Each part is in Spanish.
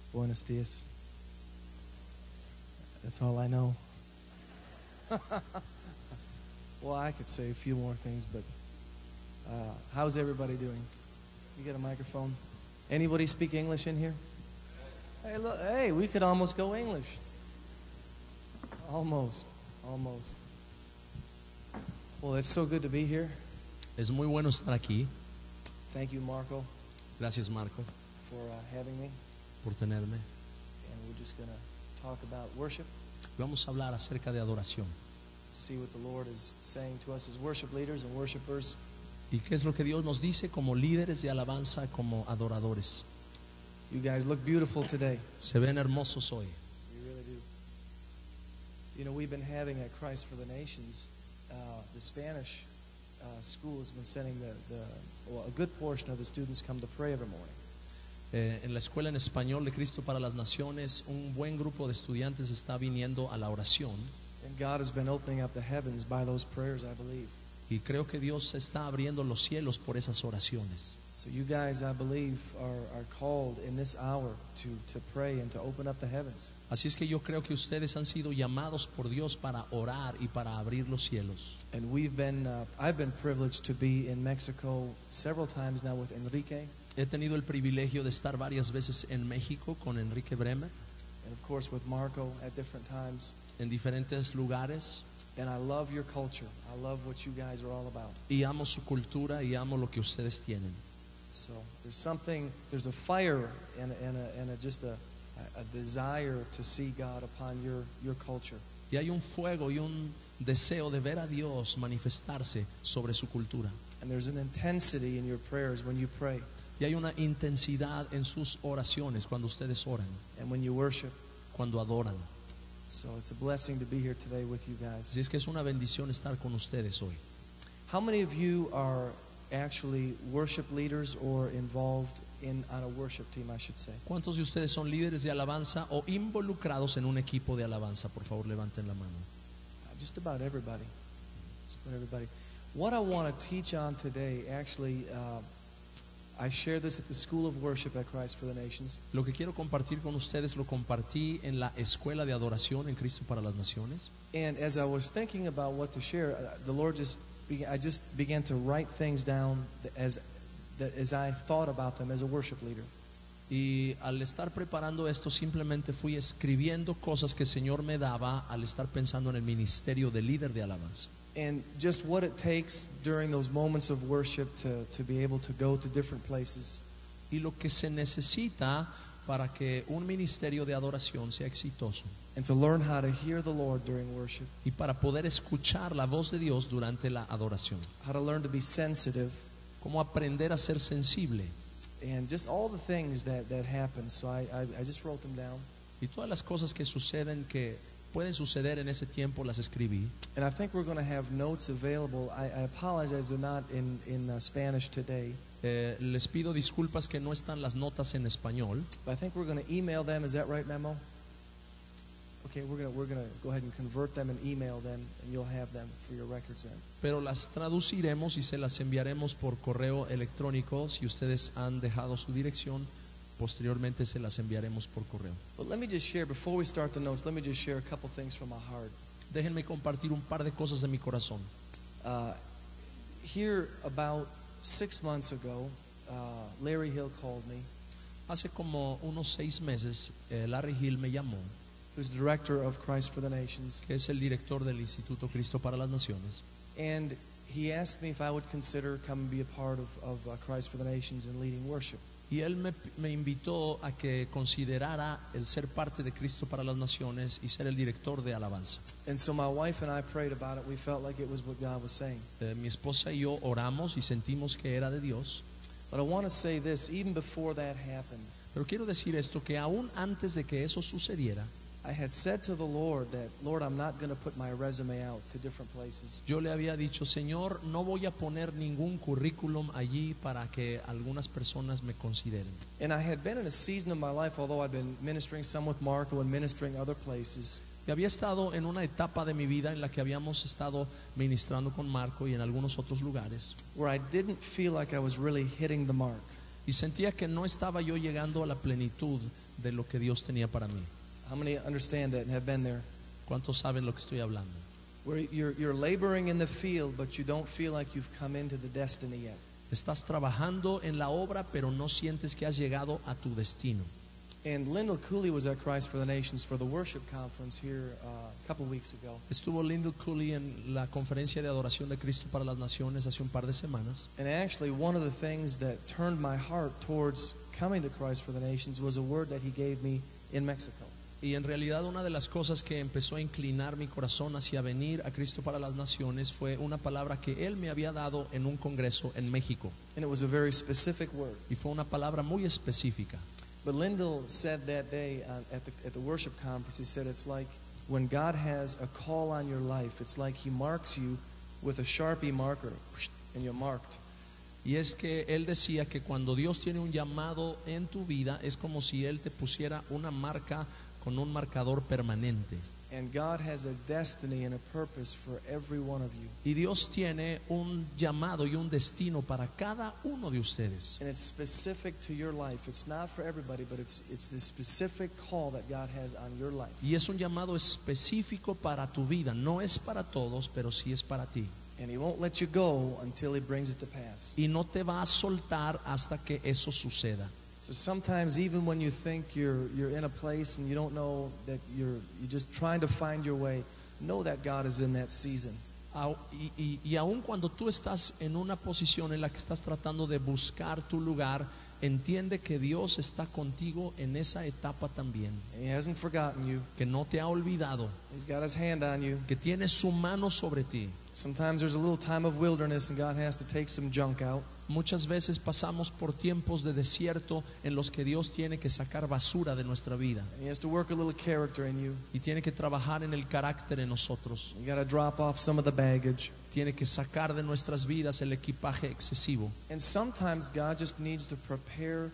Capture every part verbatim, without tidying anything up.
Buenos dias. That's all I know. Well, I could say a few more things, but uh, how's everybody doing? You got a microphone? Anybody speak English in here? Hey, look, hey, we could almost go English. Almost, almost. Well, it's so good to be here. Es muy bueno estar aquí. Thank you, Marco, Gracias, Marco, for uh, having me. por tenerme. And we're just going to talk about worship, Vamos a hablar acerca de adoración. see what the Lord is saying to us as worship leaders and worshipers. ¿Y qué es lo que Dios nos dice como líderes de alabanza, como adoradores? You guys look beautiful today. Se ven hermosos hoy. You really do. You know, we've been having at Christ for the Nations, uh, the Spanish uh, school has been sending the, the well, a good portion of the students come to pray every morning. Eh, en la escuela en español de Cristo para las Naciones, un buen grupo de estudiantes está viniendo a la oración. And God has been opening up the heavens by those prayers, I believe. Y creo que Dios está abriendo los cielos por esas oraciones. So you guys, I believe, are, are called in this hour to, to pray and to open up the heavens. Así es que yo creo que ustedes han sido llamados por Dios para orar y para abrir los cielos. And we've been, uh, I've been privileged to be in Mexico several times now with Enrique. He tenido el privilegio de estar varias veces en México con Enrique Bremer, And of course with Marco at different times. en diferentes lugares. And I love your culture. I love what you guys are all about. Y amo su cultura y amo lo que ustedes tienen. So there's something, there's a fire and, a, and, a, and a, just a, a desire to see God upon your, your culture. Y hay un fuego y un deseo de ver a Dios manifestarse sobre su cultura. And there's an intensity in your prayers when you pray Y hay una intensidad en sus oraciones cuando ustedes oran, and when you worship. cuando adoran. So it's a blessing to be here today with you guys. Así es que es una bendición estar con ustedes hoy. How many of you are actually worship leaders or involved in on a worship team, I should say? ¿Cuántos de ustedes son líderes de alabanza o involucrados en un equipo de alabanza? Por favor, levanten la mano. Uh, Just about everybody. Just about everybody. What I want to teach on today, actually, uh, I share this at the School of Worship at Christ for the Nations. Lo que quiero compartir con ustedes lo compartí en la Escuela de Adoración en Cristo para las Naciones. And as I was thinking about what to share, uh, the Lord just began, I just began to write things down as that as I thought about them as a worship leader. Y al estar preparando esto simplemente fui escribiendo cosas que el Señor me daba al estar pensando en el ministerio de líder de alabanza. And just what it takes during those moments of worship to, to be able to go to different places. Y lo que se necesita para que un ministerio de adoración sea exitoso And to learn how to hear the Lord during worship. y para poder escuchar la voz de Dios durante la adoración. How to learn to be sensitive. Cómo aprender a ser sensible. And just all the things that, that happen. So I, I, I just wrote them down. Y todas las cosas que suceden, que pueden suceder en ese tiempo, las escribí. And I think we're going to have notes available. I, I apologize they're not in, in uh, Spanish today. Eh, les pido disculpas que no están las notas en español, But I think we're going to email them. Is that right, Memo? Okay, we're going to we're going to go ahead and convert them and email them, and you'll have them for your records then. pero las traduciremos y se las enviaremos por correo electrónico. Si ustedes han dejado su dirección, posteriormente se las enviaremos por correo. But let me just share, before we start the notes, let me just share a couple things from my heart. Déjenme compartir un par de cosas de mi corazón. Uh, here, about six months ago, uh, Larry Hill called me, Hace como unos seis meses, eh, Larry Hill me llamó, who's the director of Christ for the Nations, que es el director del Instituto Cristo para las Naciones, and he asked me if I would consider coming to be a part of, of uh, Christ for the Nations and leading worship. y él me, me invitó a que considerara el ser parte de Cristo para las Naciones y ser el director de alabanza. And so my wife and I prayed about it. We felt like it was what God was saying. Eh, mi esposa y yo oramos y sentimos que era de Dios. But I want to say this, even before that happened, Pero quiero decir esto, que aún antes de que eso sucediera, I had said to the Lord that, Lord, I'm not going to put my resume out to different places. yo le había dicho, Señor, no voy a poner ningún currículum allí para que algunas personas me consideren. And I had been in a season of my life, although I've been ministering some with Marco and ministering other places, Y había estado en una etapa de mi vida en la que habíamos estado ministrando con Marco y en algunos otros lugares, where I didn't feel like I was really hitting the mark. y sentía que no estaba yo llegando a la plenitud de lo que Dios tenía para mí. How many understand that and have been there? ¿Cuántos saben lo que estoy hablando? Where you're, you're laboring in the field, but you don't feel like you've come into the destiny yet. Estás trabajando en la obra, pero no sientes que has llegado a tu destino. And Lyndall Cooley was at Christ for the Nations for the worship conference here uh, a couple weeks ago. Estuvo Lyndall Cooley en la conferencia de adoración de Cristo para las Naciones hace un par de semanas. And actually, one of the things that turned my heart towards coming to Christ for the Nations was a word that he gave me in Mexico. Y en realidad una de las cosas que empezó a inclinar mi corazón hacia venir a Cristo para las Naciones fue una palabra que Él me había dado en un congreso en México. And it was a very specific word. Y fue una palabra muy específica. But Lyndall said that day uh, at, the, at the worship conference, he said, it's like when God has a call on your life, it's like He marks you with a Sharpie marker, and you're marked. Y es que él decía que cuando Dios tiene un llamado en tu vida es como si Él te pusiera una marca con un marcador permanente. And God has a destiny and a purpose for every one of you. Y Dios tiene un llamado y un destino para cada uno de ustedes. And it's specific to your life. It's not for everybody, but it's it's the specific call that God has on your life. Y es un llamado específico para tu vida. No es para todos, pero sí es para ti. And He won't let you go until He brings it to pass. Y no te va a soltar hasta que eso suceda. So sometimes even when you think you're you're in a place and you don't know that you're you're just trying to find your way, know that God is in that season. Au- Y, y, y aun cuando tú estás en una posición en la que estás tratando de buscar tu lugar, entiende que Dios está contigo en esa etapa también, And He hasn't forgotten you. que no te ha olvidado, He's got His hand on you. que tiene su mano sobre ti. Sometimes there's a little time of wilderness and God has to take some junk out. Muchas veces pasamos por tiempos de desierto en los que Dios tiene que sacar basura de nuestra vida And He has to work a little character in you. y tiene que trabajar en el carácter en nosotros. You got to drop off some of the baggage. Tiene que sacar de nuestras vidas el equipaje excesivo. And sometimes God just needs to prepare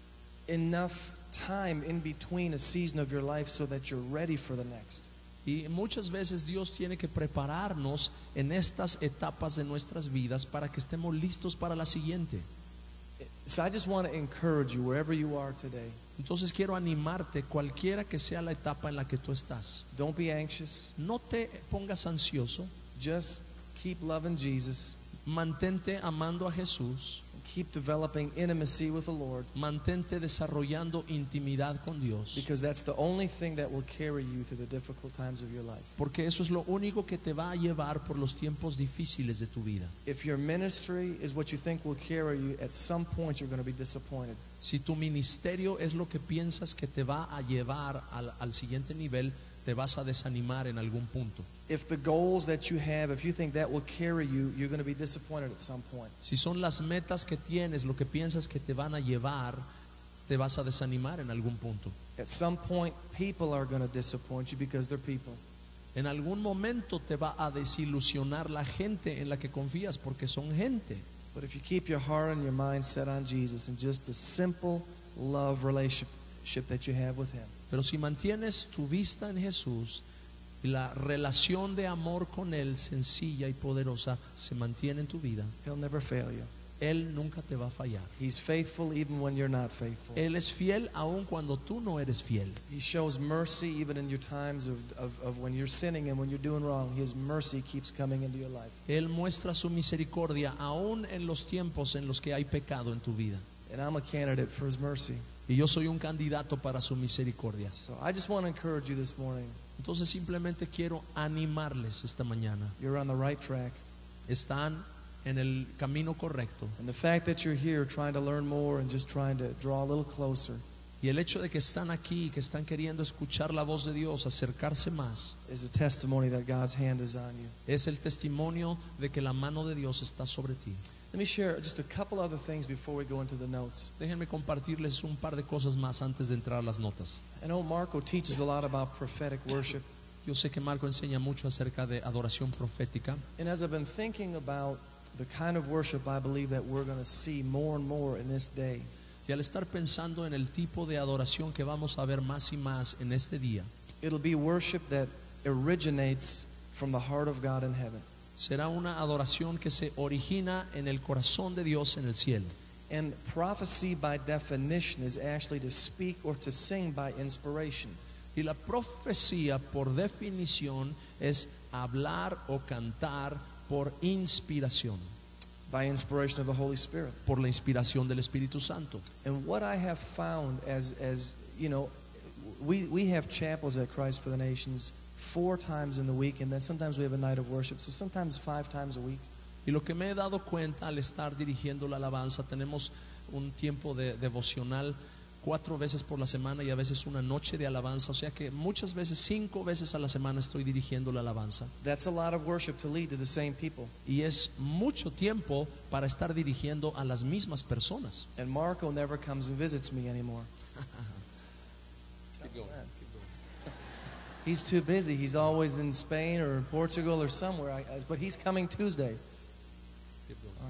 enough time in between a season of your life so that you're ready for the next. Y muchas veces Dios tiene que prepararnos en estas etapas de nuestras vidas para que estemos listos para la siguiente. So I just want to encourage you wherever you are today. Entonces quiero animarte, cualquiera que sea la etapa en la que tú estás. Don't be anxious. No te pongas ansioso, Just keep loving Jesus. mantente amando a Jesús, Keep developing intimacy with the Lord, mantente desarrollando intimidad con Dios, because that's the only thing that will carry you through the difficult times of your life. porque eso es lo único que te va a llevar por los tiempos difíciles de tu vida. If your ministry is what you think will carry you, at some point you're going to be disappointed. Si tu ministerio es lo que piensas que te va a llevar al, al siguiente nivel, te vas a desanimar en algún punto. If the goals that you have, if you think that will carry you, you're going to be disappointed at some point. Si son las metas que tienes, lo que piensas que te van a llevar, te vas a desanimar en algún punto. At some point, people are going to disappoint you because they're people. En algún momento te va a desilusionar la gente en la que confías, porque son gente. But if you keep your heart and your mind set on Jesus and just the simple love relationship that you have with Him, Pero si mantienes tu vista en Jesús y la relación de amor con Él, sencilla y poderosa, se mantiene en tu vida, He'll never fail you. Él nunca te va a fallar. He's faithful even when you're not faithful. Él es fiel aun cuando tú no eres fiel. He shows mercy even in your times of, of, of when you're sinning and when you're doing wrong. His mercy keeps coming into your life. Él muestra su misericordia aun en los tiempos en los que hay pecado en tu vida. And I'm a candidate for His mercy. Y yo soy un candidato para su misericordia. So I just want to encourage you this morning. Entonces simplemente quiero animarles esta mañana. You're on the right track. Están en el camino correcto. And the fact that you're here trying to learn more and just trying to draw a little closer Y el hecho de que están aquí, que están queriendo escuchar la voz de Dios, acercarse más, is a testimony that God's hand is on you. es el testimonio de que la mano de Dios está sobre ti. Let me share just a couple other things before we go into the notes. Déjenme compartirles un par de cosas más antes de entrar a las notas. I know Marco teaches a lot about prophetic worship. Yo sé que Marco enseña mucho acerca de adoración profética. And as I've been thinking about the kind of worship I believe that we're going to see more and more in this day, Y al estar pensando en el tipo de adoración que vamos a ver más y más en este día, it'll be worship that originates from the heart of God in heaven. será una adoración que se origina en el corazón de Dios en el cielo. And prophecy by definition is actually to speak or to sing by inspiration. Y la profecía, por definición, es hablar o cantar por inspiración, By inspiration of the Holy Spirit. por la inspiración del Espíritu Santo. And what I have found as, as you know, we, we have chapels at Christ for the Nations four times in the week, and then sometimes we have a night of worship, so sometimes five times a week. Y lo que me he dado cuenta al estar dirigiendo la alabanza, tenemos un tiempo de devocional cuatro veces por la semana y a veces una noche de alabanza, o sea que muchas veces, cinco veces a la semana estoy dirigiendo la alabanza. That's a lot of worship to lead to the same people. Y es mucho tiempo para estar dirigiendo a las mismas personas. And Marco never comes and visits me anymore. He's too busy. He's always in Spain or in Portugal or somewhere. I, I, but he's coming Tuesday. All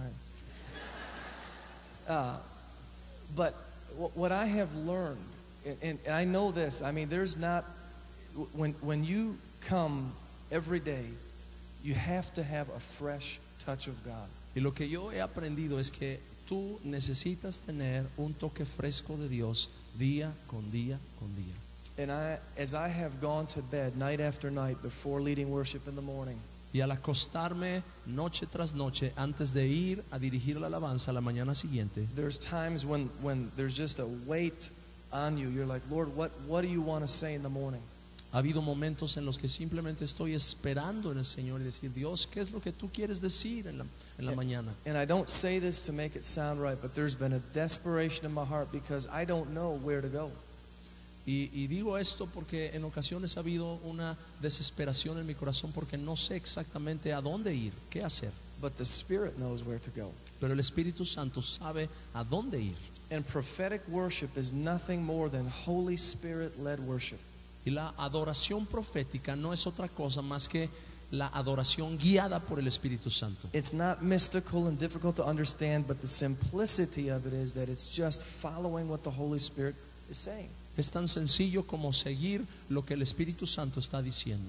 right. Uh, but w- what I have learned, and, and, and I know this, I mean, there's not, when, when you come every day, you have to have a fresh touch of God. Y lo que yo he aprendido es que tú necesitas tener un toque fresco de Dios día con día con día. And I, as I have gone to bed night after night before leading worship in the morning, Y al acostarme noche tras noche antes de ir a dirigir la alabanza la mañana siguiente, there's times when, when there's just a weight on you. You're like, Lord, what, what do you want to say in the morning? ha habido momentos en los que simplemente estoy esperando en el Señor y decir, Dios, ¿qué es lo que tú quieres decir en la, en la mañana? And I don't say this to make it sound right, but there's been a desperation in my heart because I don't know where to go. Y, y digo esto porque en ocasiones ha habido una desesperación en mi corazón porque no sé exactamente a dónde ir, qué hacer. But the Spirit knows where to go. Pero el Espíritu Santo sabe a dónde ir. And prophetic worship is nothing more than Holy Spirit-led worship. Y la adoración profética no es otra cosa más que la adoración guiada por el Espíritu Santo. It's not mystical and difficult to understand, but the simplicity of it is that it's just following what the Holy Spirit is saying. Es tan sencillo como seguir lo que el Espíritu Santo está diciendo.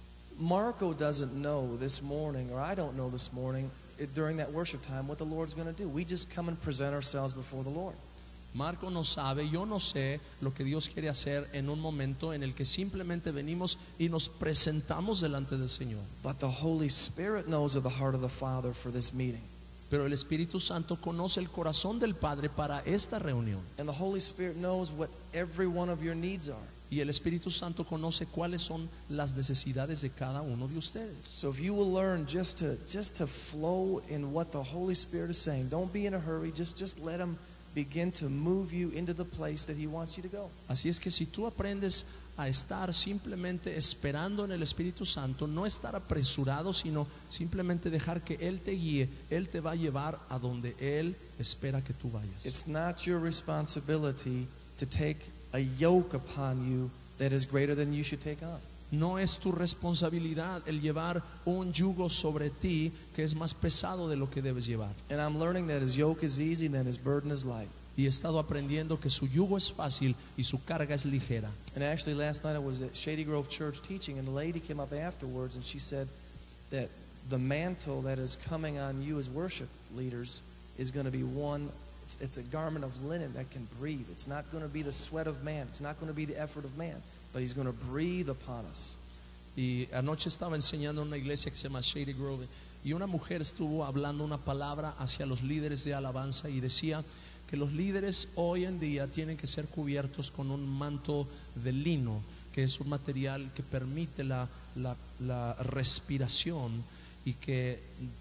Marco doesn't know this morning, or I don't know this morning, eh, during that worship time, what the Lord's going to do. We just come and present ourselves before the Lord. Marco no sabe, yo no sé lo que Dios quiere hacer en un momento en el que simplemente venimos y nos presentamos delante del Señor. But the Holy Spirit knows of the heart of the Father for this meeting. Pero el Espíritu Santo conoce el corazón del Padre para esta reunión. And the Holy Spirit knows what every one of your needs are. Y el Espíritu Santo conoce cuáles son las necesidades de cada uno de ustedes. So if you will learn just to just to flow in what the Holy Spirit is saying, don't be in a hurry, just just let him begin to move you into the place that he wants you to go. Así es que si tú aprendes a estar simplemente esperando en el Espíritu Santo, no estar apresurado, sino simplemente dejar que Él te guíe, Él te va a llevar a donde Él espera que tú vayas. It's not your responsibility to take a yoke upon you that is greater than you should take on. No es tu responsabilidad el llevar un yugo sobre ti que es más pesado de lo que debes llevar. And I'm learning that his yoke is easy and that his burden is light. Y he estado aprendiendo que su yugo es fácil y su carga es ligera. And actually last night I was at Shady Grove Church teaching, and a lady came up afterwards and she said that the mantle that is coming on you as worship leaders is going to be one, it's, it's a garment of linen that can breathe. It's not going to be the sweat of man. It's not going to be the effort of man, but he's going to breathe upon us. Y anoche estaba enseñando en una iglesia que se llama Shady Grove y una mujer estuvo hablando una palabra hacia los líderes de alabanza y decía que los líderes hoy en día tienen que ser cubiertos con un manto de lino, que es un material que permite la, la, la respiración y que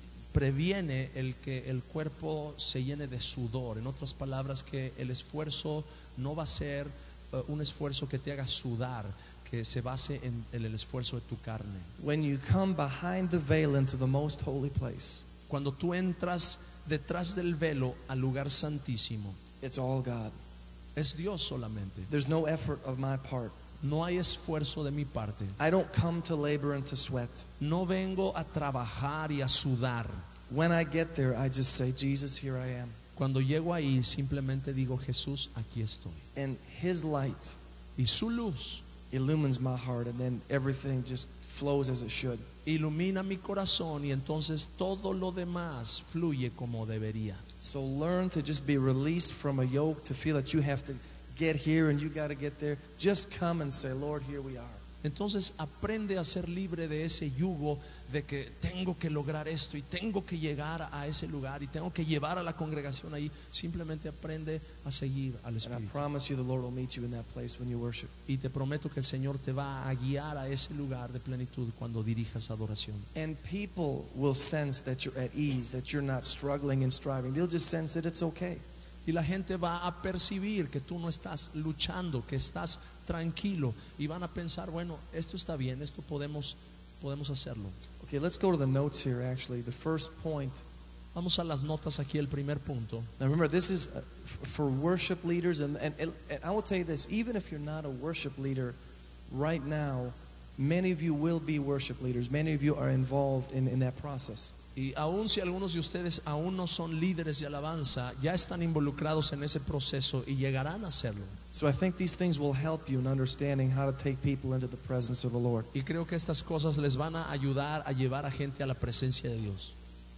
previene el que el cuerpo se llene de sudor. En otras palabras, que el esfuerzo no va a ser uh, un esfuerzo que te haga sudar, que se base en, en el esfuerzo de tu carne. When you come behind the veil into the most holy place, Cuando tú entras detrás del velo al lugar santísimo, it's all God. es Dios solamente. There's no effort of my part. No hay esfuerzo de mi parte. I don't come to labor and to sweat. No vengo a trabajar y a sudar. When I get there, I just say, Jesus, here I am. Cuando llego ahí, simplemente digo, Jesús, aquí estoy. And his light Y su luz illumines my heart, and then everything just flows as it should. Ilumina mi corazón y entonces todo lo demás fluye como debería. So learn to just be released from a yoke, to feel that you have to get here and you got to get there. Just come and say, Lord, here we are. Entonces aprende a ser libre de ese yugo de que tengo que lograr esto y tengo que llegar a ese lugar y tengo que llevar a la congregación ahí. Simplemente aprende a seguir al And I Espíritu. promise you the Lord will meet you in that place when you worship. Y te prometo que el Señor te va a guiar a ese lugar de plenitud cuando dirijas adoración. And people will sense that you're at ease, that you're not struggling and striving. They'll just sense that it's okay. Y la gente va a percibir que tú no estás luchando, que estás tranquilo y van a pensar, bueno, esto está bien, esto podemos, podemos hacerlo. Okay, let's go to the notes here actually. The first point. Vamos a las notas aquí, el primer punto. Now remember, this is uh, f- for worship leaders, and, and, and I will tell you this, even if you're not a worship leader right now, many of you will be worship leaders. Many of you are involved in, in that process. Y aun si algunos de ustedes aún no son líderes de alabanza, ya están involucrados en ese proceso y llegarán a hacerlo. So I think these things will help you in understanding how to take people into the presence of the Lord. Y creo que estas cosas les van a ayudar a llevar a gente a la presencia de Dios.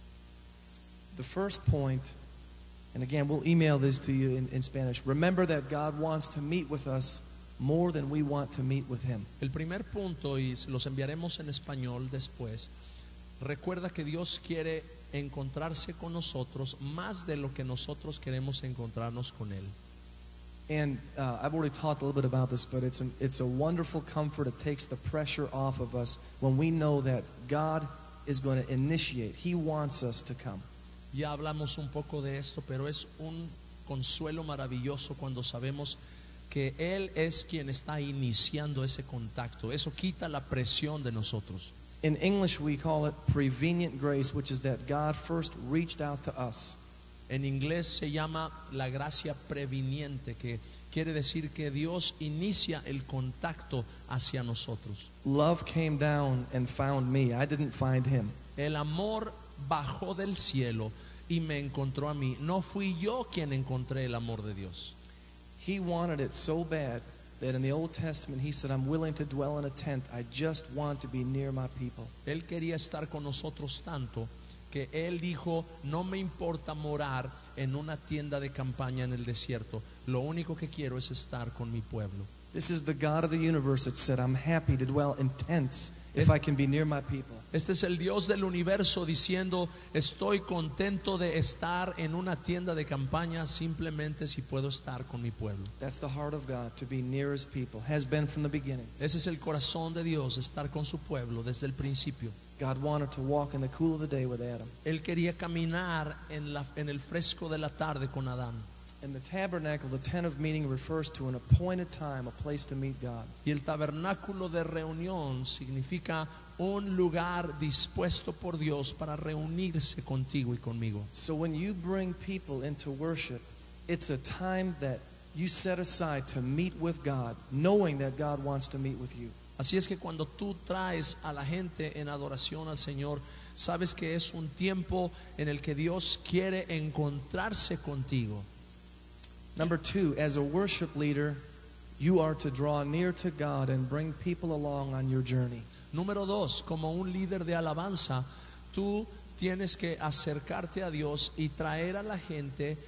The first point, and again, we'll email this to you in, in Spanish. Remember that God wants to meet with us more than we want to meet with Him. El primer punto, y se los enviaremos en español después, recuerda que Dios quiere encontrarse con nosotros más de lo que nosotros queremos encontrarnos con Él. And uh, I've already talked a little bit about this, but it's, an, it's a wonderful comfort. It takes the pressure off of us when we know that God is going to initiate. He wants us to come. Ya hablamos un poco de esto, pero es un consuelo maravilloso cuando sabemos que Él es quien está iniciando ese contacto. Eso quita la presión de nosotros. In English, we call it prevenient grace, which is that God first reached out to us. En inglés se llama la gracia previniente, que quiere decir que Dios inicia el contacto hacia nosotros. Love came down and found me. I didn't find Him. El amor bajó del cielo y me encontró a mí. No fui yo quien encontré el amor de Dios. He wanted it so bad that in the Old Testament He said, I'm willing to dwell in a tent. I just want to be near my people. Él quería estar con nosotros tanto que Él dijo, no me importa morar en una tienda de campaña en el desierto. Lo único que quiero es estar con mi pueblo. This is the God of the universe that said, I'm happy to dwell in tents if I can be near my people. Este es el Dios del universo diciendo, estoy contento de estar en una tienda de campaña simplemente si puedo estar con mi pueblo. That's the heart of God, to be near His people. Has been from the beginning. Ese es el corazón de Dios, estar con su pueblo desde el principio. God wanted to walk in the cool of the day with Adam. Él quería caminar en, la, en el fresco de la tarde con Adán. And the tabernacle, the tent of meeting, refers to an appointed time, a place to meet God. Y el tabernáculo de reunión significa un lugar dispuesto por Dios para reunirse contigo y conmigo. So when you bring people into worship, it's a time that you set aside to meet with God, knowing that God wants to meet with you. Así es que cuando tú traes a la gente en adoración al Señor, sabes que es un tiempo en el que Dios quiere encontrarse contigo. Number two, as a worship leader, you are to draw near to God and bring people along on your journey. Número dos, como un líder de alabanza, tú tienes que acercarte a Dios y traer a la gente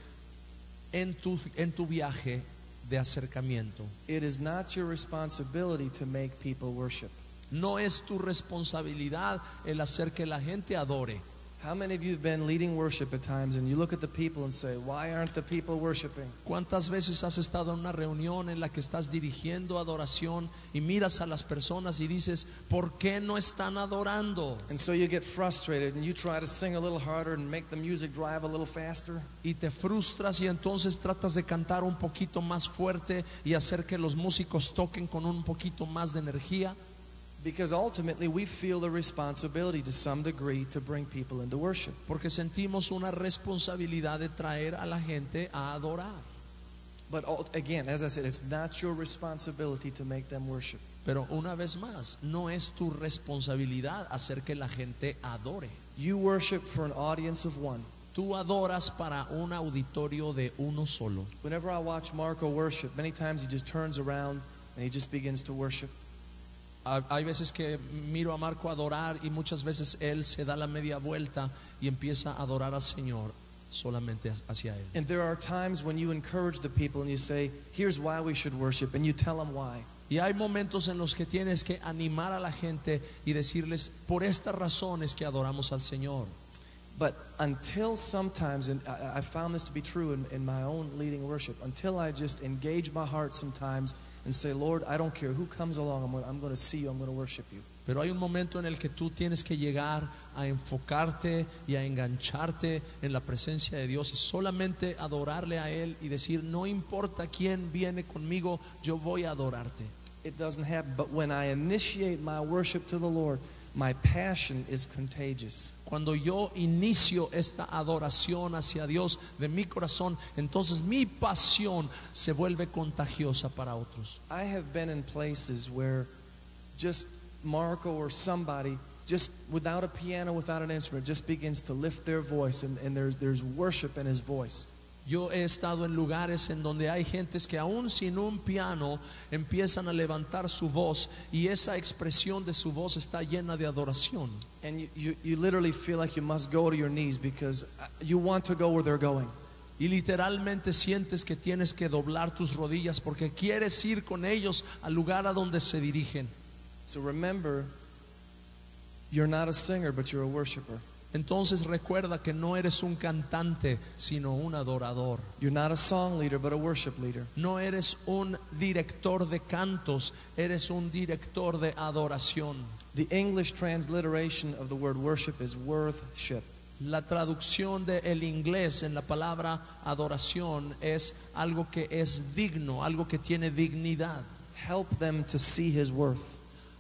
en tu, en tu viaje de acercamiento. It is not your responsibility to make people worship. No es tu responsabilidad el hacer que la gente adore. How many of you have been leading worship at times and you look at the people and say, why aren't the people worshiping? ¿Cuántas veces has estado en una reunión en la que estás dirigiendo adoración y miras a las personas y dices, ¿por qué no están adorando? And so you get frustrated and you try to sing a little harder and make the music drive a little faster. Y te frustras y entonces tratas de cantar un poquito más fuerte y hacer que los músicos toquen con un poquito más de energía. Because ultimately we feel the responsibility to some degree to bring people into worship. Porque sentimos una responsabilidad de traer a la gente a adorar. But again, as I said, it's not your responsibility to make them worship. Pero una vez más, no es tu responsabilidad hacer que la gente adore. You worship for an audience of one. Tú adoras para un auditorio de uno solo. Whenever I watch Marco worship, many times he just turns around and he just begins to worship. Ha- Hay veces que miro a Marco adorar y muchas veces él se da la media vuelta y empieza a adorar al Señor solamente hacia él. And there are times when you encourage the people and you say, here's why we should worship, and you tell them why. Y hay momentos en los que tienes que animar a la gente y decirles por estas razones que adoramos al Señor. But until sometimes, and I, I found this to be true in, in my own leading worship, until I just engage my heart sometimes and say, Lord, I don't care who comes along, I'm going, I'm going to see you, I'm going to worship you. Pero hay un momento en el que tú tienes que llegar a enfocarte y a engancharte en la presencia de Dios y solamente adorarle a Él y decir, no importa quién viene conmigo, yo voy a adorarte. It doesn't happen. But when I initiate my worship to the Lord, my passion is contagious. Cuando yo inicio esta adoración hacia Dios de mi corazón, entonces mi pasión se vuelve contagiosa para otros. I have been in places where just Marco or somebody, just without a piano, without an instrument, just begins to lift their voice, and, and there's, there's worship in his voice. Yo he estado en lugares en donde hay gentes que aún sin un piano empiezan a levantar su voz y esa expresión de su voz está llena de adoración. And you, you, you literally feel like you must go to your knees because you want to go where they're going. Y literalmente sientes que tienes que doblar tus rodillas porque quieres ir con ellos al lugar a donde se dirigen. So remember, you're not a singer, but you're a worshiper. Entonces recuerda que no eres un cantante, sino un adorador. You're not a song leader, but a worship leader. No eres un director de cantos, eres un director de adoración. The English transliteration of the word worship is worthship. La traducción de el inglés en la palabra adoración es algo que es digno, algo que tiene dignidad. Help them to see his worth.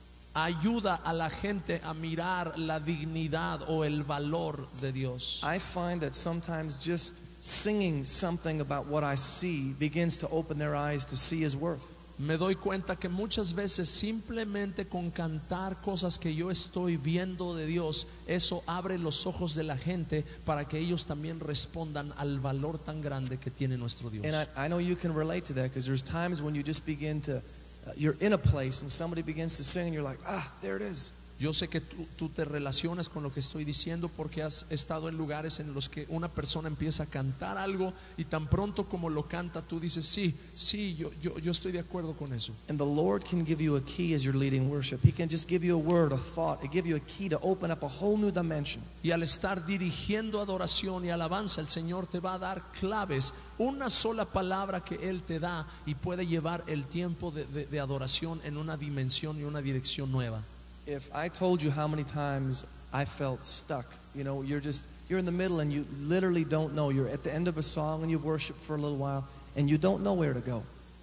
Ayuda a la gente a mirar la dignidad o el valor de Dios. I find that sometimes just singing something about what I see begins to open their eyes to see his worth. Me doy cuenta que muchas veces simplemente con cantar cosas que yo estoy viendo de Dios, eso abre los ojos de la gente para que ellos también respondan al valor tan grande que tiene nuestro Dios. And I, I know you can relate to that because there's times when you just begin to, uh, you're in a place and somebody begins to sing and you're like, ah, there it is. Yo sé que tú, tú te relacionas con lo que estoy diciendo porque has estado en lugares en los que una persona empieza a cantar algo y tan pronto como lo canta tú dices, sí, sí, yo, yo, yo estoy de acuerdo con eso. And the Lord can give you a key as you're leading worship. He can just give you a word, a thought, and give you a key to open up a whole new dimension. Y al estar dirigiendo adoración y alabanza, el Señor te va a dar claves, una sola palabra que Él te da y puede llevar el tiempo de, de, de adoración en una dimensión y una dirección nueva. If I told you how many times I felt stuck, you know, you're just, you're in the middle and you literally don't know. You're at the end of a song and you've worshiped for a little while and you don't know where to go.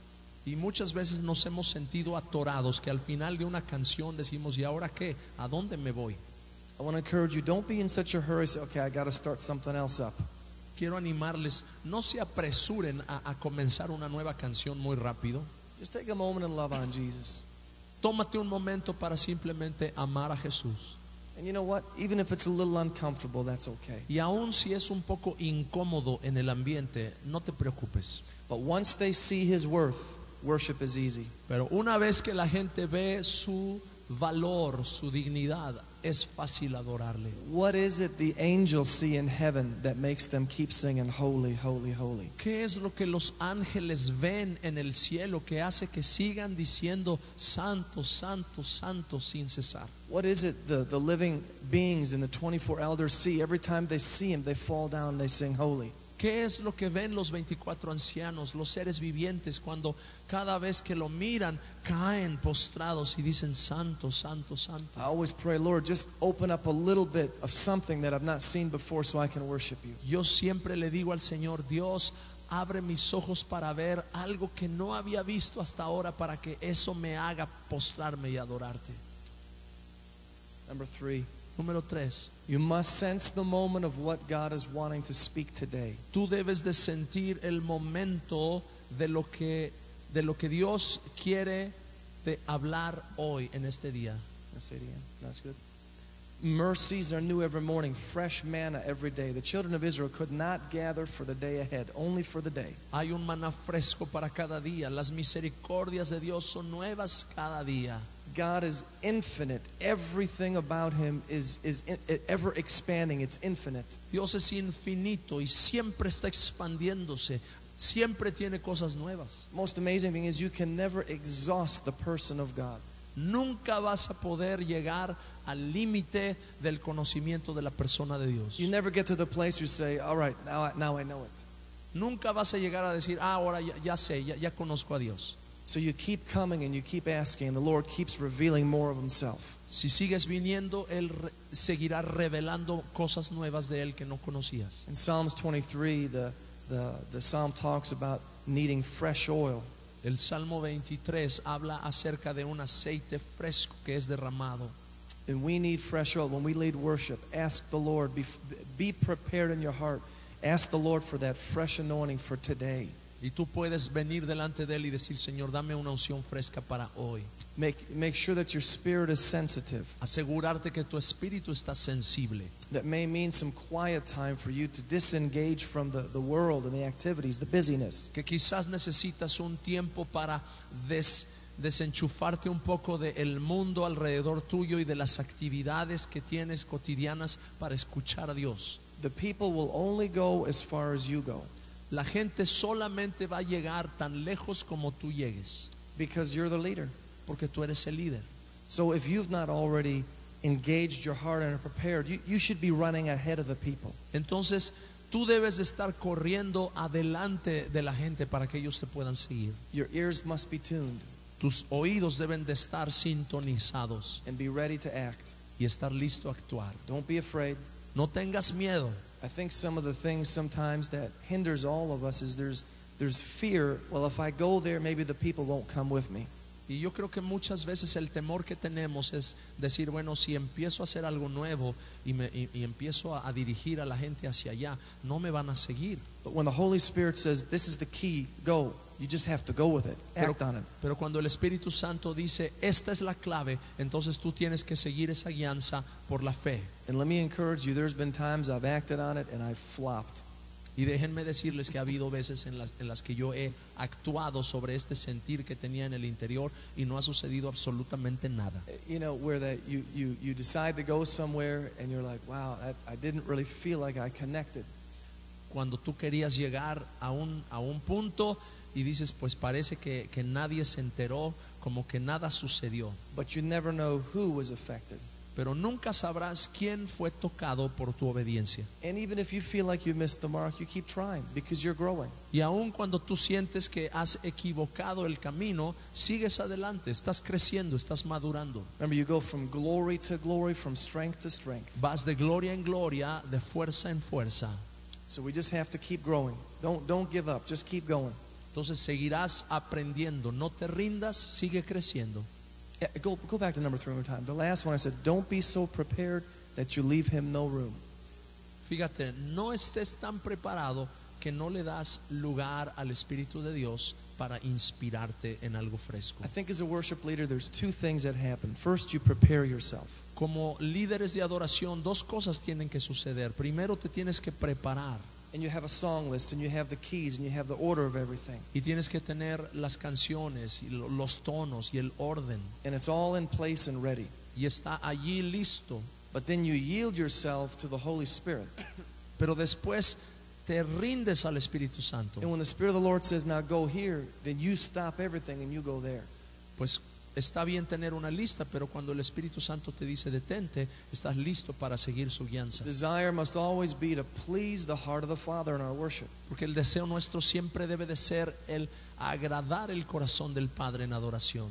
Y muchas veces nos hemos sentido atorados que al final de una canción decimos, ¿y ahora qué? ¿A dónde me voy? I want to encourage you, don't be in such a hurry. Say, okay, I got to start something else up. Quiero animarles, no se apresuren a, a comenzar una nueva canción muy rápido. Just take a moment and love on Jesus. Tómate un momento para simplemente amar a Jesús. And you know what? Even if it's a little uncomfortable, that's okay. Y aun si es un poco incómodo en el ambiente, no te preocupes. But once they see his worth, worship is easy. Pero una vez que la gente ve su valor, su dignidad, es fácil adorarle. What is it the angels see in heaven that makes them keep singing holy, holy, holy? ¿Qué es lo que los ángeles ven en el cielo que hace que sigan diciendo santo, santo, santo sin cesar? What is it the, the living beings and the twenty-four elders see? Every time they see him, they fall down and they sing holy. ¿Qué es lo que ven los veinticuatro ancianos, los seres vivientes, cuando cada vez que lo miran caen postrados y dicen santo, santo, santo? I always pray, Lord, just open up a little bit of something that I've not seen before so I can worship you. Yo siempre le digo al Señor, Dios, abre mis ojos para ver algo que no había visto hasta ahora para que eso me haga postrarme y adorarte. Number three, Número tres, you must sense the moment of what God is wanting to speak today. tú debes de sentir el momento de lo que de lo que Dios quiere de hablar hoy en este día. Let's say it again. That's good. Mercies are new every morning, fresh manna every day. The children of Israel could not gather for the day ahead, only for the day. Hay un maná fresco para cada día. Las misericordias de Dios son nuevas cada día. God is infinite. Everything about him is, is in, ever expanding. It's infinite. Dios es infinito y siempre está expandiéndose. Siempre tiene cosas nuevas. Most amazing thing is you can never exhaust the person of God. Nunca vas a poder llegar al límite del conocimiento de la persona de Dios. You never get to the place where you say, all right, now I, now I know it. Nunca vas a llegar a decir, ah, ahora ya, ya sé, ya, ya conozco a Dios. So you keep coming and you keep asking, and the Lord keeps revealing more of himself. Si sigues viniendo, Él re- seguirá revelando cosas nuevas de Él que no conocías. In Psalms twenty-three, the, the, the psalm talks about needing fresh oil. El Salmo veintitrés habla acerca de un aceite fresco que es derramado. And we need fresh oil. When we lead worship, ask the Lord, be, be prepared in your heart. Ask the Lord for that fresh anointing for today. Y tú puedes venir delante de Él y decir, Señor, dame una unción fresca para hoy. Make, make sure that your spirit is sensitive. Asegurarte que tu espíritu está sensible. That may mean some quiet time for you to disengage from the, the world and the activities, the busyness. Que quizás necesitas un tiempo para des, desenchufarte un poco del mundo alrededor tuyo y de las actividades que tienes cotidianas para escuchar a Dios. The people will only go as far as you go. La gente solamente va a llegar tan lejos como tú llegues, Because you're the leader. porque tú eres el líder. So if you've not already engaged your heart and are prepared, you, you should be running ahead of the people. Entonces tú debes de estar corriendo adelante de la gente para que ellos te puedan seguir. Your ears must be tuned Tus oídos deben de estar sintonizados and be ready to act. y estar listo a actuar. Don't be afraid. No tengas miedo. I think some of the things sometimes that hinders all of us is there's there's fear. Well, if I go there, maybe the people won't come with me. Y yo creo que muchas veces el temor que tenemos es decir, bueno, si empiezo a hacer algo nuevo y, me, y, y empiezo a, a dirigir a la gente hacia allá, no me van a seguir. But when the Holy Spirit says, this is the key, go. You just have to go with it. Act Pero, on it. pero cuando el Espíritu Santo dice, esta es la clave, entonces tú tienes que seguir esa guianza por la fe. And let me encourage you, there's been times I've acted on it and I've flopped. Y déjenme decirles que ha habido veces en las, en las que yo he actuado sobre este sentir que tenía en el interior y no ha sucedido absolutamente nada. You know, where that you, you, you decide to go somewhere and you're like, wow, I, I didn't really feel like I connected. Cuando tú querías llegar a un, a un punto y dices, pues parece que, que nadie se enteró, como que nada sucedió. But you never know who was affected. Pero nunca sabrás quién fue tocado por tu obediencia. And even if you feel like you missed the mark, you keep trying because you're growing. Y aun cuando tú sientes que has equivocado el camino, sigues adelante, estás creciendo, estás madurando. Remember, you go from glory to glory, from strength to strength. Vas de gloria en gloria, de fuerza en fuerza. So we just have to keep growing. Don't, don't give up. Just keep going. Entonces seguirás aprendiendo, no te rindas, sigue creciendo. Yeah, go, go back to number three one more time. The last one I said, don't be so prepared that you leave him no room. Fíjate, no estés tan preparado que no le das lugar al Espíritu de Dios para inspirarte en algo fresco. I think as a worship leader, there's two things that happen. First, you prepare yourself. Como líderes de adoración, dos cosas tienen que suceder. Primero te tienes que preparar And you have a song list, and you have the keys, and you have the order of everything. y tienes que tener las canciones y lo- los tonos y el orden And it's all in place and ready. y está allí listo. But then you yield yourself to the Holy Spirit. Pero después te rindes al Espíritu Santo. And when the Spirit of the Lord says, now go here, then you stop everything and you go there. Pues está bien tener una lista, pero cuando el Espíritu Santo te dice detente, estás listo para seguir su guianza. Desire must always be to please the heart of the Father in our worship. Porque el deseo nuestro siempre debe de ser el agradar el corazón del Padre en adoración.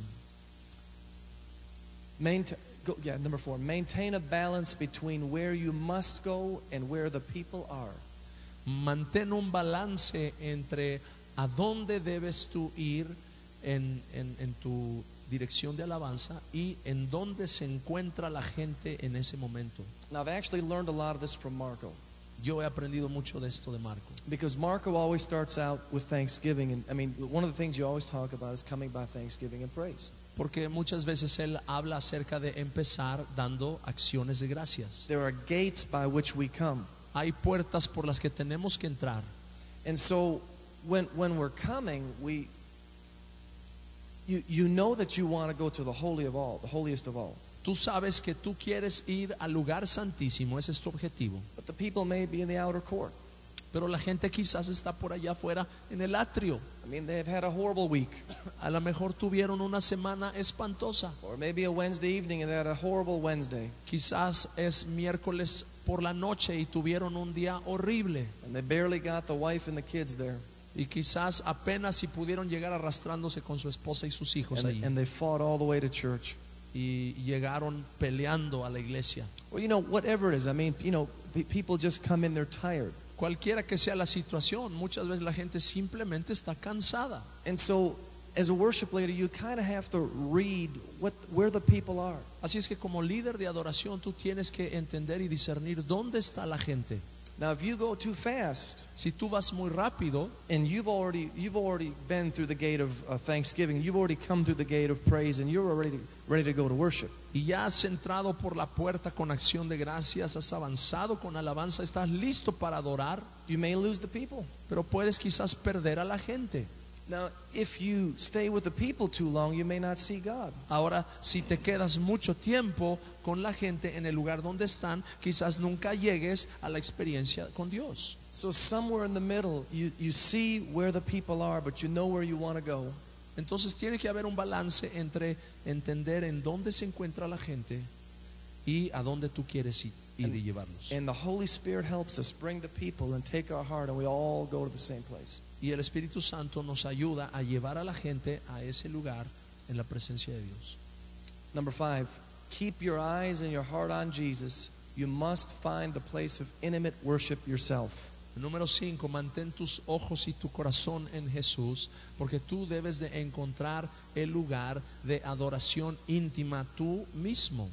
Maintain, go, yeah, number four. Maintain a balance between where you must go and where the people are. Mantén un balance entre a dónde debes tú ir en, en, en tu dirección de alabanza y en dónde se encuentra la gente en ese momento. Now, I've actually learned a lot of this from Marco, Yo he aprendido mucho de esto de Marco. because Marco always starts out with thanksgiving. And I mean, one of the things you always talk about is coming by thanksgiving and praise. Porque muchas veces él habla acerca de empezar dando acciones de gracias. There are gates by which we come. Hay puertas por las que tenemos que entrar. And so when when we're coming, we You, you know that you want to go to the holy of all, the holiest of all. Tú sabes que tú quieres ir al lugar santísimo, ese es tu objetivo. But the people may be in the outer court. Pero la gente quizás está por allá afuera en el atrio. I mean, they've had a horrible week. A lo mejor tuvieron una semana espantosa. Or maybe a Wednesday evening and they had a horrible Wednesday. Quizás es miércoles por la noche y tuvieron un día horrible. And they barely got the wife and the kids there. Y quizás apenas si pudieron llegar arrastrándose con su esposa y sus hijos And, allí. and they fought all the way to church. Y llegaron peleando a la iglesia. Well, you know, whatever it is, I mean, you know, pe- people just come in, they're tired. Cualquiera que sea la situación, muchas veces la gente simplemente está cansada. And so, as a worship leader, you kind of have to read what where the people are. Así es que como líder de adoración tú tienes que entender y discernir dónde está la gente. Now, if you go too fast, Si tú vas muy rápido and you've already you've already been through the gate of uh, Thanksgiving, you've already come through the gate of praise, and you're already ready to go to worship. y ya has entrado por la puerta con acción de gracias, has avanzado con alabanza, estás listo para adorar, You may lose the people. pero puedes quizás perder a la gente. Now, if you stay with the people too long, you may not see God. Ahora, si te quedas mucho tiempo con la gente en el lugar donde están, quizás nunca llegues a la experiencia con Dios. So somewhere in the middle, you, you see where the people are, but you know where you want to go. Entonces tiene que haber un balance entre entender en dónde se encuentra la gente y a dónde tú quieres ir, ir y llevarlos. And the Holy Spirit helps us bring the people and take our heart, and we all go to the same place. Y el Espíritu Santo nos ayuda a llevar a la gente a ese lugar en la presencia de Dios. Number five, keep your eyes and your heart on Jesus. You must find the place of intimate worship yourself. Número cinco, mantén tus ojos y tu corazón en Jesús, porque tú debes de encontrar el lugar de adoración íntima tú mismo.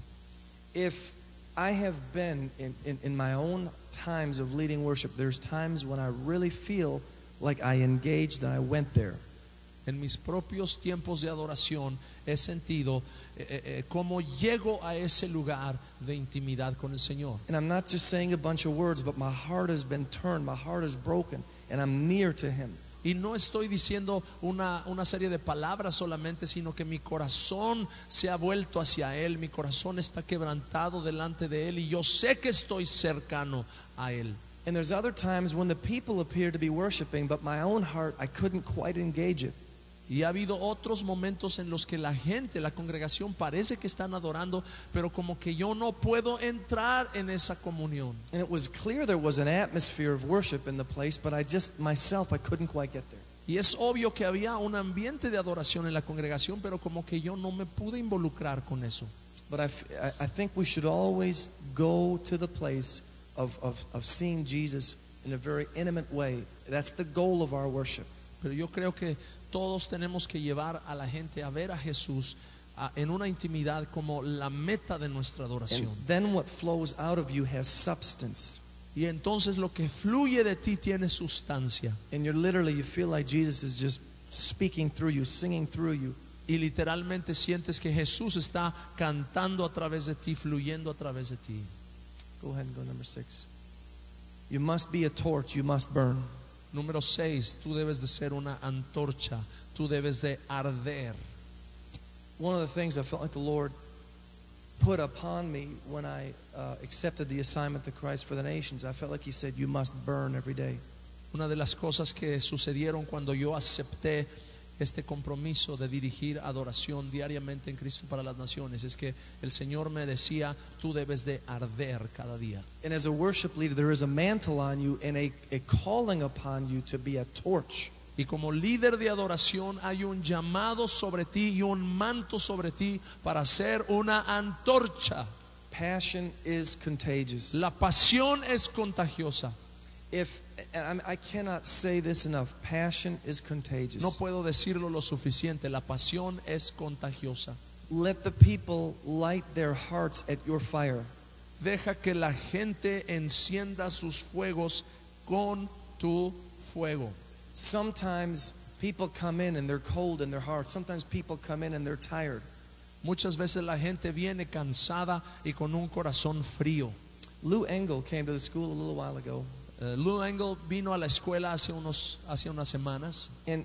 If I have been in, in, in my own times of leading worship, there's times when I really feel like I engaged and I went there. En mis propios tiempos de adoración he sentido eh, eh, eh, cómo llego a ese lugar de intimidad con el Señor. And I'm not just saying a bunch of words, but my heart has been turned, my heart is broken, and I'm near to Him. Y no estoy diciendo una, una serie de palabras solamente, sino que mi corazón se ha vuelto hacia Él, mi corazón está quebrantado delante de Él y yo sé que estoy cercano a Él. And there's other times when the people appear to be worshiping, but my own heart, I couldn't quite engage it. Y ha habido otros momentos en los que la gente, la congregación parece que están adorando, pero como que yo no puedo entrar en esa comunión. And it was clear there was an atmosphere of worship in the place, but I just, myself, I couldn't quite get there. Y es obvio que había un ambiente de adoración en la congregación, pero como que yo no me pude involucrar con eso. But I, f- I- I think we should always go to the place of, of, of seeing Jesus in a very intimate way. That's the goal of our worship. Pero yo creo que todos tenemos que llevar a la gente a ver a Jesús a, en una intimidad como la meta de nuestra And adoración. then what flows out of you has substance. Y entonces lo que fluye de ti tiene sustancia. And you're literally, you feel like Jesus is just speaking through you, singing through you. Y literalmente sientes que Jesús está cantando a través de ti, fluyendo a través de ti. Go ahead and go number six. You must be a torch, you must burn. Número seis, tú debes de ser una antorcha, tú debes de arder. One of the things I felt like the Lord put upon me when I uh, accepted the assignment to Christ for the nations, I felt like He said, you must burn every day. Una de las cosas que sucedieron cuando yo acepté este compromiso de dirigir adoración diariamente en Cristo para las naciones es que el Señor me decía, tú debes de arder cada día. And as a worship leader, there is a mantle on you and a, a calling upon you to be a torch. Y como líder de adoración hay un llamado sobre ti y un manto sobre ti para ser una antorcha. Passion is contagious. La pasión es contagiosa. If and I cannot say this enough, passion is contagious. No puedo decirlo lo suficiente, la pasión es contagiosa. Let the people light their hearts at your fire. Deja que la gente encienda sus fuegos con tu fuego. Sometimes people come in and they're cold in their hearts. Sometimes people come in and they're tired. Muchas veces la gente viene cansada y con un corazón frío. Lou Engle came to the school a little while ago, Uh, Lou Engle vino a la escuela hace, unos, hace unas semanas and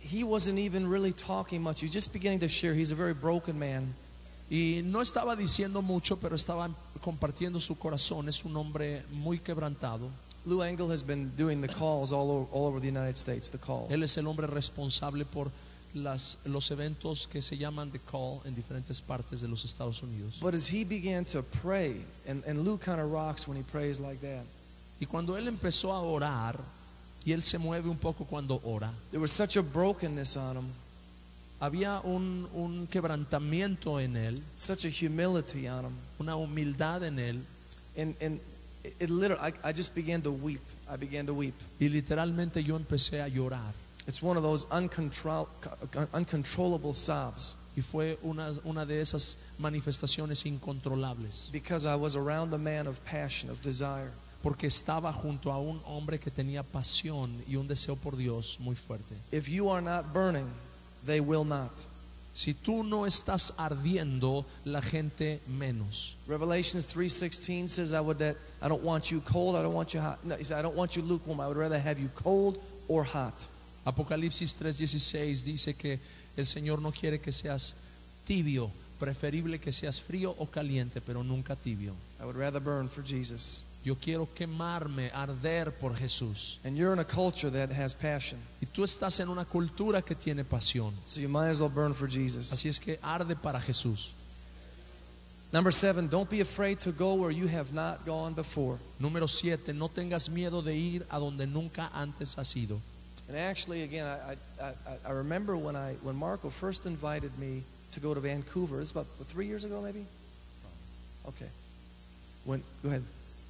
he wasn't even really talking much. He was just beginning to share. He's a very broken man. Y no estaba diciendo mucho, pero estaba compartiendo su corazón. Es un hombre muy quebrantado. Lou Engle has been doing the calls all over, all over the United States, the call. Él es el hombre responsable por las, los eventos que se llaman The Call en diferentes partes de los Estados Unidos. But as he began to pray, and, and Lou kind of rocks when he prays like that. Y cuando él empezó a orar, y él se mueve un poco cuando ora, There was such a brokenness on him, había un, un quebrantamiento en él, such a humility on him. una humildad en él, And, and it, it literally, I, I just began to weep. I began to weep. y literalmente yo empecé a llorar. It's one of those uncontrol, uncontrollable sobs Y fue una, una de esas manifestaciones incontrolables, because I was around a man of passion, of desire. porque estaba junto a un hombre que tenía pasión y un deseo por Dios muy fuerte. If you are not burning, they will not. Si tú no estás ardiendo, la gente menos. Revelations three sixteen says, I would that I don't want you cold, I don't want you hot. No, he said, I don't want you lukewarm, I would rather have you cold or hot. Apocalipsis tres dieciséis dice que el Señor no quiere que seas tibio, preferible que seas frío o caliente, pero nunca tibio. I would rather burn for Jesus. Yo quiero quemarme, arder por Jesús. And you're in a culture that has passion, Y tú estás en una cultura que tiene pasión. so you might as well burn for Jesus. Así es que arde para Jesús. Number seven, don't be afraid to go where you have not gone before. Número siete, no tengas miedo de ir a donde nunca antes has ido. And actually, again, I, I, I, I remember when I when Marco first invited me to go to Vancouver. It's about three years ago, maybe. Okay. When go ahead.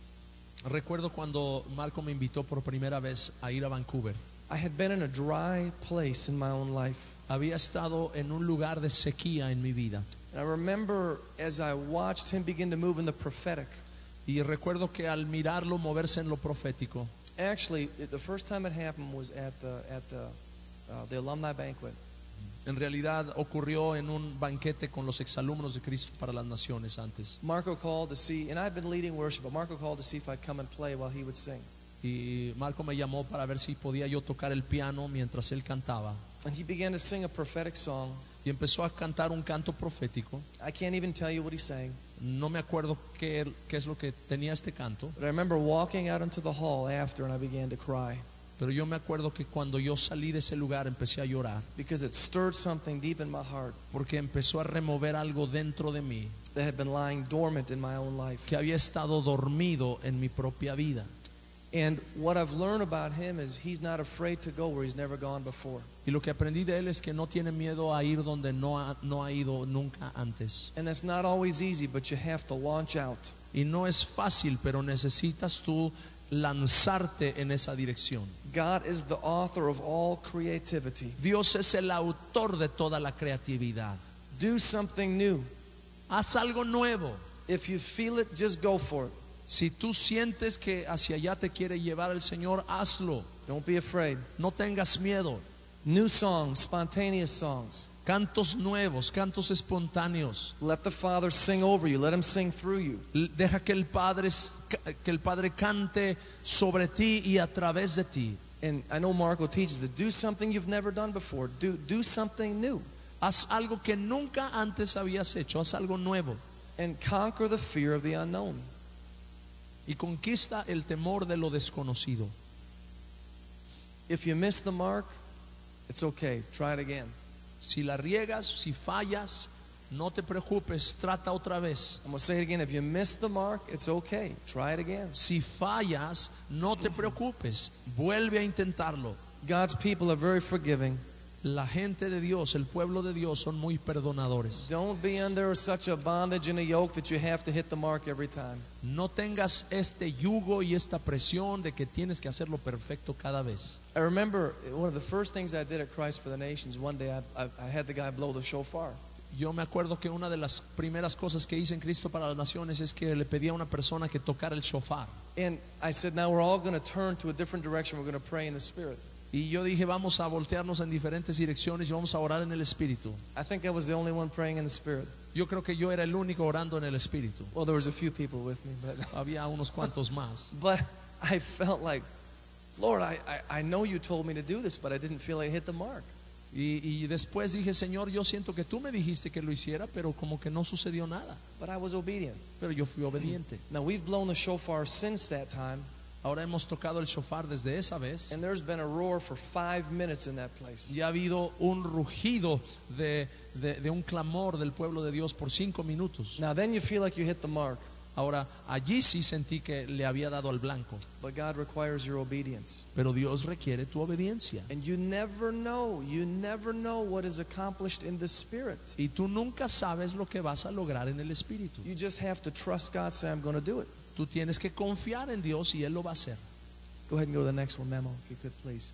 Recuerdo cuando Marco me invitó por primera vez a ir a Vancouver. I had been in a dry place in my own life. Había estado en un lugar de sequía en mi vida. And I remember as I watched him begin to move in the prophetic. Y recuerdo que al mirarlo moverse en lo profético, Actually, it- the first time it happened was at the at the uh, the alumni banquet. en realidad ocurrió en un banquete con los exalumnos de Cristo para las Naciones antes. Marco called to see, and I've been leading worship, but Marco called to see if I'd come and play while he would sing. Y Marco me llamó para ver si podía yo tocar el piano mientras él cantaba. And he began to sing a prophetic song. Y empezó a cantar un canto profético. I can't even tell you what he sang, No me acuerdo qué, qué es lo que tenía este canto, but I remember walking out into the hall after and I began to cry pero yo me acuerdo que cuando yo salí de ese lugar empecé a llorar, because it stirred something deep in my heart porque empezó a remover algo dentro de mí that had been lying dormant in my own life. que había estado dormido en mi propia vida. And what I've learned about him is he's not afraid to go where he's never gone before. Y lo que aprendí de él es que no tiene miedo a ir donde no ha, no ha ido nunca antes. And that's not always easy, but you have to launch out. Y no es fácil, pero necesitas tú lanzarte en esa dirección. God is the author of all creativity. Dios es el autor de toda la creatividad. Do something new. Haz algo nuevo. If you feel it, just go for it. Si tú sientes que hacia allá te quiere llevar el Señor, hazlo. Don't be afraid. No tengas miedo. New songs, spontaneous songs. Cantos nuevos, cantos espontáneos. Let the Father sing over you. Let him sing through you. L- Deja que el Padre que el Padre cante sobre ti y a través de ti. And I know Marco teaches that do something you've never done before. Do do something new. Haz algo que nunca antes habías hecho, haz algo nuevo And conquer the fear of the unknown. y conquista el temor de lo desconocido. If you miss the mark, it's okay. Try it again. Si la riegas, si fallas, no te preocupes, trata otra vez. I'm going to say it again. If you miss the mark, it's okay. Try it again. Si fallas, no te preocupes, vuelve a intentarlo. God's people are very forgiving. La gente de Dios, el pueblo de Dios son muy perdonadores. Don't be under such a bondage and a yoke that you have to hit the mark every time. No tengas este yugo y esta presión de que tienes que hacerlo perfecto cada vez. I remember one of the first things I did at Christ for the Nations, one day I, I, I had the guy blow the shofar. Yo me acuerdo que una de las primeras cosas que hice en Cristo para las Naciones es que le pedí a una persona que tocara el shofar. And I said, now we're all going to turn to a different direction. We're going to pray in the Spirit. Y yo dije, vamos a voltearnos en diferentes direcciones y vamos a orar en el Espíritu. I think I was the only one praying in the Spirit. Yo creo que yo era el único orando en el Espíritu. Well, there was a few people with me, but Había unos cuantos más. but I felt like, Lord, I, I, I know you told me to do this, but I didn't feel I hit the mark. Y, y después dije, Señor, yo siento que tú me dijiste que lo hiciera, pero como que no sucedió nada. But I was obedient. Pero yo fui obediente. Now we've blown the shofar since that time, Ahora hemos tocado el shofar desde esa vez. and there's been a roar for five minutes in that place. Y ha habido un rugido de, de, de un clamor del pueblo de Dios por cinco minutos. Now then you feel like you hit the mark, Ahora, allí sí sentí que le había dado al blanco. but God requires your obedience. Pero Dios requiere tu obediencia. And you never know, you never know what is accomplished in the Spirit. Y tú nunca sabes lo que vas a lograr en el Espíritu. You just have to trust God, say, I'm going to do it. Tú tienes que confiar en Dios y Él lo va a hacer. Go ahead and go to the next one, Memo, if you could, please.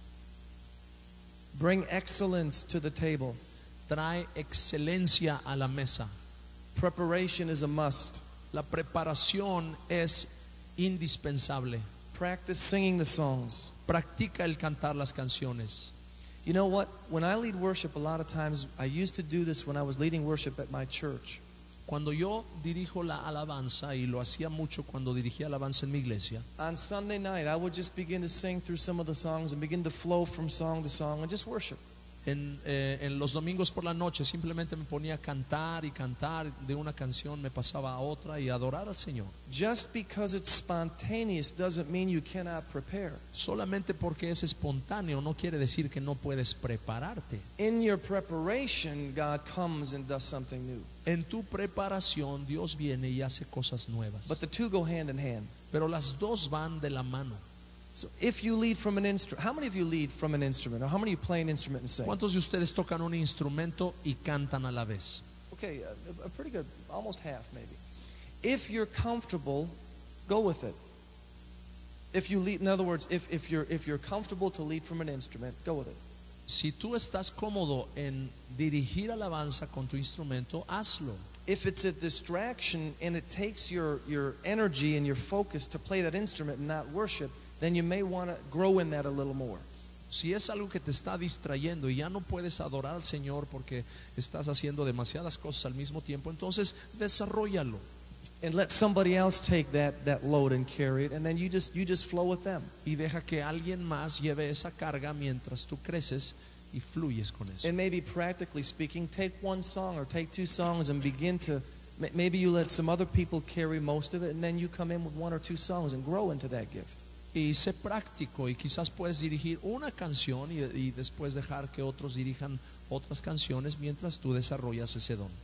Bring excellence to the table. Trae excelencia a la mesa. Preparation is a must. La preparación es indispensable. Practice singing the songs. Practica el cantar las canciones. You know what? When I lead worship, a lot of times, I used to do this when I was leading worship at my church. Cuando yo dirijo la alabanza, y lo hacía mucho cuando dirigía alabanza en mi iglesia, On Sunday night, I would just begin to sing through some of the songs and begin to flow from song to song and just worship. en, eh, en los domingos por la noche simplemente me ponía a cantar y cantar de una canción, me pasaba a otra y a adorar al Señor. Just because it's spontaneous doesn't mean you cannot prepare. Solamente porque es espontáneo no quiere decir que no puedes prepararte. In your preparation, God comes and does something new. En tu preparación Dios viene y hace cosas nuevas. But the two go hand in hand. Pero las dos van de la mano. So if you lead from an instrument, how many of you lead from an instrument? Or how many of you play an instrument and sing? ¿Cuántos de ustedes tocan un instrumento y cantan a la vez? Okay, a, a pretty good, almost half maybe. If you're comfortable, go with it. If you lead, in other words, if, if you're if you're comfortable to lead from an instrument, go with it. Si tú estás cómodo en dirigir alabanza con tu instrumento, hazlo. If it's a distraction and it takes your, your energy and your focus to play that instrument and not worship, then you may want to grow in that a little more. Si es algo que te está distrayendo y ya no puedes adorar al Señor porque estás haciendo demasiadas cosas al mismo tiempo, entonces desarróllalo. And let somebody else take that, that load and carry it, and then you just you just flow with them. Y deja que alguien más lleve esa carga mientras tú creces y fluyes con eso. And maybe practically speaking, take one song or take two songs and begin to, maybe you let some other people carry most of it, and then you come in with one or two songs and grow into that gift. Y sé práctico y quizás puedes dirigir una canción y, y después dejar que otros dirijan otras canciones mientras tú desarrollas ese don.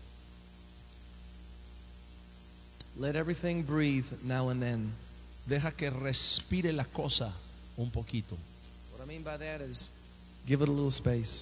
Let everything breathe now and then. Deja que respire la cosa un poquito. What I mean by that is give it a little space.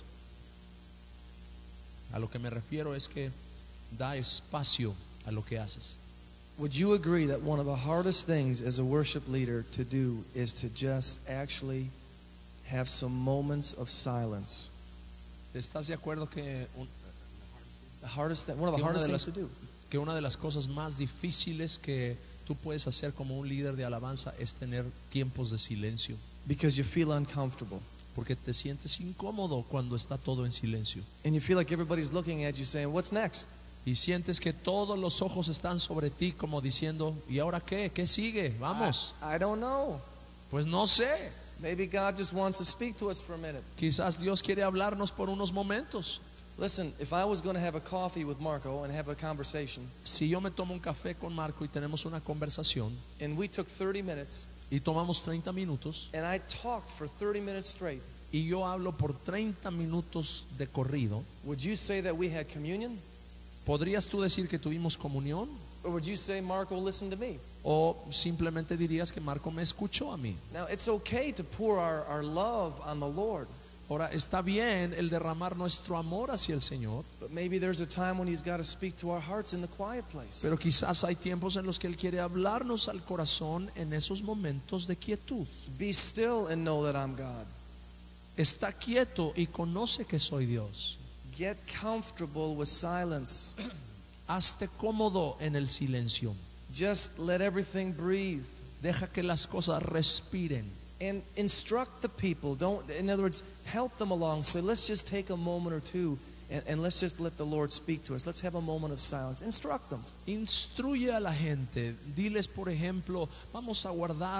A lo que me refiero es que da espacio a lo que haces. Would you agree that one of the hardest things as a worship leader to do is to just actually have some moments of silence? ¿Estás de acuerdo que, un- The hardest thing, one of the que, una hardest de things las, to do. que una de las cosas más difíciles que tú puedes hacer como un líder de alabanza es tener tiempos de silencio? Because you feel uncomfortable. Porque te sientes incómodo cuando está todo en silencio. And you feel like everybody's looking at you saying, what's next? Y sientes que todos los ojos están sobre ti como diciendo, ¿y ahora qué? ¿Qué sigue? Vamos. I, I don't know. Pues no sé. Maybe God just wants to speak to us for a minute. Quizás Dios quiere hablarnos por unos momentos. Listen, if I was going to have a coffee with Marco and have a conversation, Si yo me tomo un café con Marco y tenemos una conversación and we took thirty minutes, y tomamos treinta minutos and I talked for thirty minutes straight, y yo hablo por treinta minutos de corrido, would you say that we had communion? ¿podrías tú decir que tuvimos comunión? Or would you say, Marco, listen to me? ¿O simplemente dirías que Marco me escuchó a mí? Now, it's okay to pour our, our love on the Lord, Ahora, está bien el derramar nuestro amor hacia el Señor, but maybe there's a time when He's got to speak to our hearts in the quiet place. pero quizás hay tiempos en los que Él quiere hablarnos al corazón en esos momentos de quietud. Be still and know that I'm God. Está quieto y conoce que soy Dios. Get comfortable with silence. Hazte cómodo en el silencio. Just let everything breathe. Deja que las cosas respiren. And instruct the people. Don't, in other words, help them along. Say, let's just take a moment or two and, and let's just let the Lord speak to us. Let's have a moment of silence. Instruct them. Instruye a la gente. Diles, por ejemplo, vamos a guardar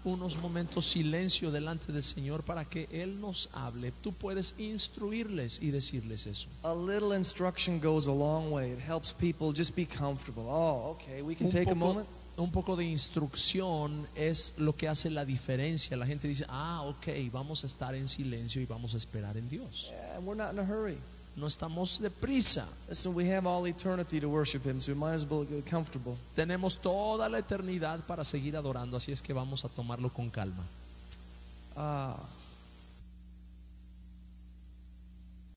unos momentos silencio delante del Señor para que Él nos hable. Tú puedes instruirles y decirles eso. A little instruction goes a long way. It helps people just be comfortable. Oh, okay, we can Un take a poco, moment. un poco de instrucción es lo que hace la diferencia. La gente dice, ah, ok, vamos a estar en silencio y vamos a esperar en Dios. Yeah, we're not in a hurry. No estamos deprisa. Listen, we have all eternity to worship Him, so we might as well get comfortable. Tenemos toda la eternidad para seguir adorando, así es que vamos a tomarlo con calma. Ah.